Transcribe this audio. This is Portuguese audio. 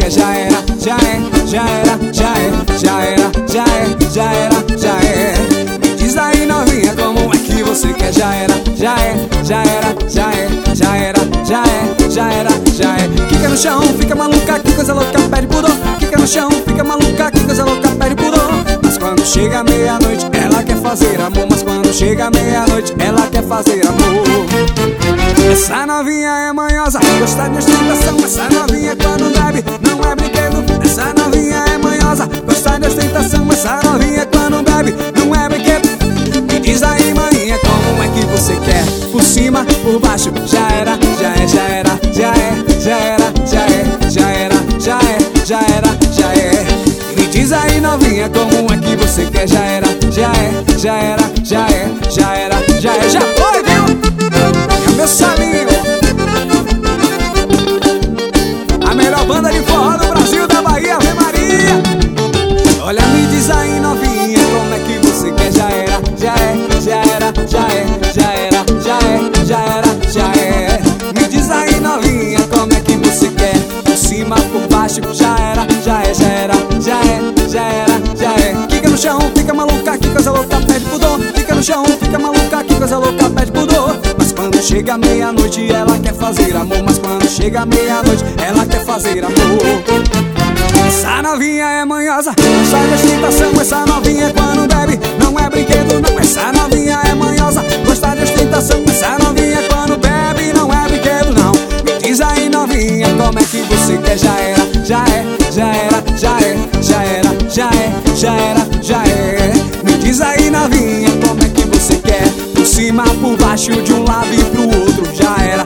quer. Já era, já é, já era, já é, já era, já é, já era, já é. Me diz aí, novinha, como é que você quer? Já era, já é, já era, já é, já era, já é, já era, já é. Quica no chão, fica maluca, que coisa louca, pede pudor. Quica no chão, fica maluca, que coisa louca, pede pudor. Mas quando chega meia-noite, ela quer fazer amor. Mas quando chega meia-noite, ela quer fazer amor. Essa novinha é manhosa, gosta de ostentação. Essa novinha quando bebe, não é brinquedo. Essa novinha é manhosa, gosta de ostentação. Essa novinha quando bebe, não é brinquedo. Me diz aí, maninha, como é que você quer? Por cima, por baixo, já era, já é, já era, já é, já era, já é, já era, já é, já era, já é. Me diz aí, novinha, como é que você quer? Já era, já é, já era, já é, já era, já é. Já foi, viu? É o meu salinho, a melhor banda de forró do Brasil, da Bahia, Ave Maria. Olha, me diz aí, novinha, como é que você quer? Já era, já é, já era, já é, já era, já é, já era, já é. Me diz aí, novinha, como é que você quer? Por cima, por baixo, já era, já é, já era, já é, já era, já é. Fica no chão, fica maluca, que coisa louca, pede pudor. Fica no chão, fica maluca, que coisa louca, pede pudor. Mas quando chega meia-noite, ela quer fazer amor. Mas quando chega meia-noite, ela quer fazer amor. Essa novinha é manhosa, gosta de ostentação. Essa novinha quando bebe, não é brinquedo não. Essa novinha é manhosa, gosta de ostentação. Essa novinha quando bebe, não é brinquedo não. Me diz aí, novinha, como é que você quer? Já era, já é, já era, já é, já era, já é, já era, já é. Me diz aí, novinha, como é que você quer? Por cima, por baixo, de um lado e pro outro, já era.